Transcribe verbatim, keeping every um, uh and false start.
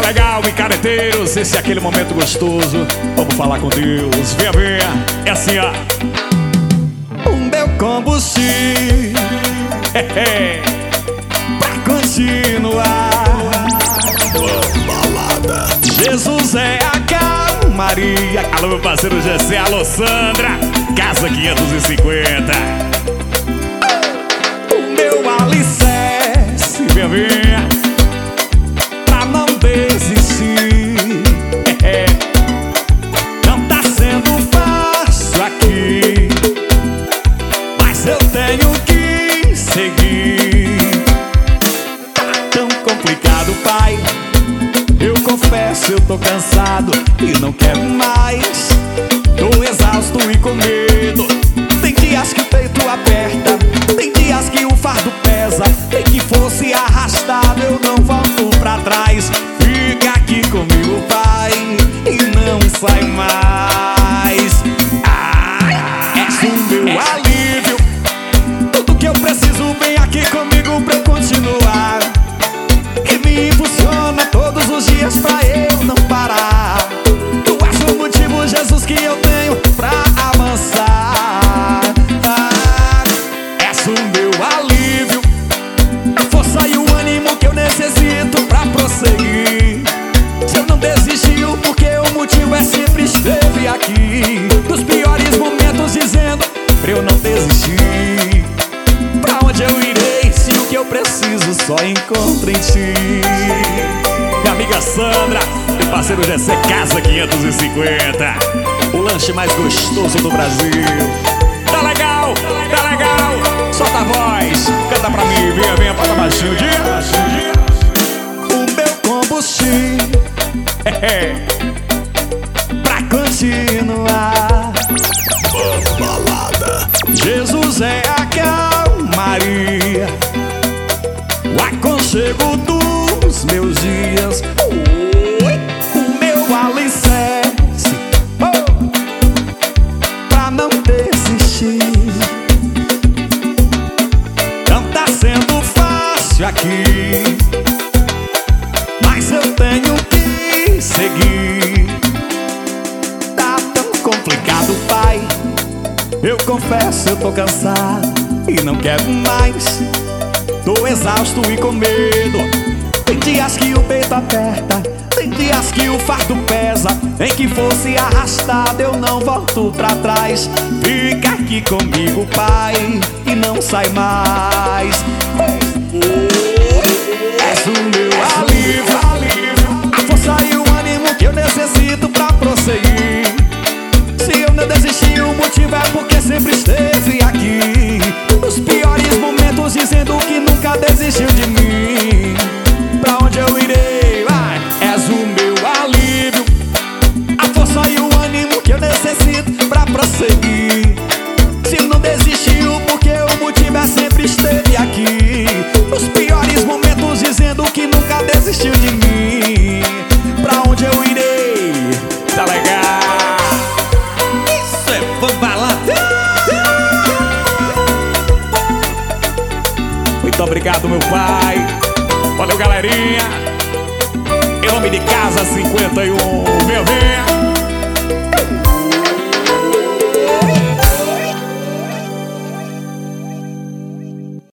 legal, micareteiros, esse é aquele momento gostoso. Vamos falar com Deus, venha, venha. É assim, ó. O meu combustível pra continuar. Balada. Jesus é a calmaria. Alô, meu parceiro G C, alô, Sandra, Casa quinhentos e cinquenta. O meu alicerce, venha, venha, pra não desistir. Não tá sendo fácil aqui, mas eu tenho que seguir. Tá tão complicado, pai, eu confesso, eu tô cansado e não quero mais. Tô exausto e com medo. Tem dias que o peito aperta, tem dias que o fardo pesa. Tem que fosse arrastado, eu não volto pra trás. Fica aqui comigo, pai, e não sai mais. Ai, és o meu alívio. Tudo que eu preciso vem aqui comigo pra eu continuar. Que me impulsiona todos os dias pra eu não parar. Tu és o motivo, Jesus, que eu tenho pra avançar. Ah, és o meu alívio, a força e o ânimo que eu necessito pra prosseguir. Se eu não desistiu, porque o motivo é sempre esteve aqui. Nos piores momentos dizendo pra eu não desistir. Pra onde eu irei se o que eu preciso só encontro em ti? Minha amiga Sandra, meu parceiro G C, Casa quinhentos e cinquenta. O lanche mais gostoso do Brasil. Tá legal, tá legal. Solta a voz, canta pra mim, venha, venha, bota baixinho o dia. O meu combustível pra continuar. Balada. Jesus é a calmaria, o aconchego dos meus dias. Oi. O meu alicerce, oh, pra não desistir. Não tá sendo fácil aqui, mas eu tenho que seguir. Tá tão complicado, pai, eu confesso, eu tô cansado e não quero mais. Tô exausto e com medo. Tem dias que o peito aperta, tem dias que o fardo pesa. Em que fosse arrastado, eu não volto pra trás. Fica aqui comigo, pai, e não sai mais. És o meu alívio, a força e o ânimo que eu necessito pra prosseguir. Se eu não desisti, o motivo é porque sempre esteve aqui. Nos piores momentos dizendo que nunca desistiu de mim. Pra onde eu irei? Vai. És o meu alívio, a força e o ânimo que eu necessito pra prosseguir. Se não desistiu, porque o motivo é sempre esteve aqui. Nos piores momentos dizendo que nunca desistiu de mim. Pra onde eu irei? Tá legal. Isso é balada. Muito obrigado, meu pai. Valeu, galerinha. Em nome de Casa cinquenta e um, venha, venha.